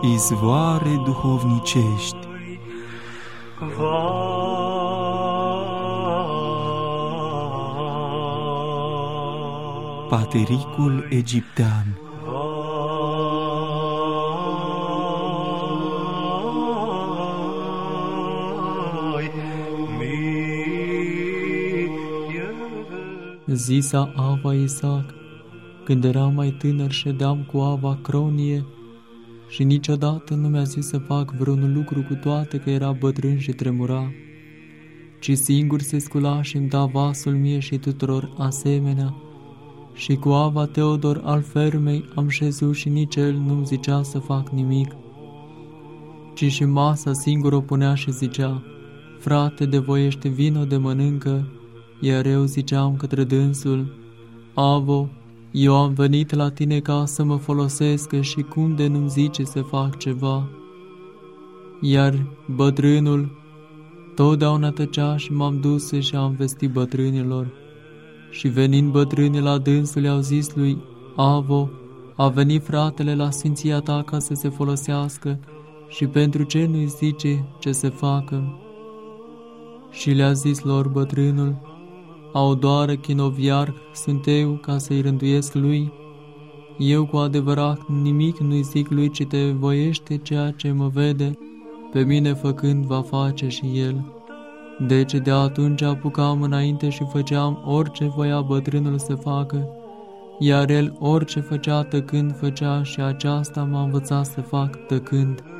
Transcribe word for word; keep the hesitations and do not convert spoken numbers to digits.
izvoare duhovnicești. Patericul egiptean. Zisa Ava Isaac, când eram mai tânăr ședeam cu Ava cronie și niciodată nu mi-a zis să fac vreun lucru, cu toate că era bătrân și tremura, ci singur se scula și îmi da vasul mie și tuturor asemenea. Și cu Ava Teodor al fermei am șezut și nici el nu-mi zicea să fac nimic, ci și masa singur o punea și zicea: frate, de voiește, vino de mănâncă. Iar eu ziceam către dânsul: Avo, eu am venit la tine ca să mă folosesc și cum de nu-mi zice să fac ceva? Iar bătrânul totdeauna tăcea și m-am dus și am vestit bătrânilor. Și venind bătrânii la dânsul, i-au zis lui Avo: a venit fratele la sfinția ta ca să se folosească și pentru ce nu-i zice ce să facă? Și le-a zis lor bătrânul: au doar chinoviarh sunt eu ca să-i rânduiesc lui? Eu cu adevărat nimic nu-i zic lui, ci te voiește ceea ce mă vede, pe mine făcând va face și el. Deci de atunci apucam înainte și făceam orice voia bătrânul să facă, iar el orice făcea tăcând făcea, și aceasta m-a învățat să fac tăcând.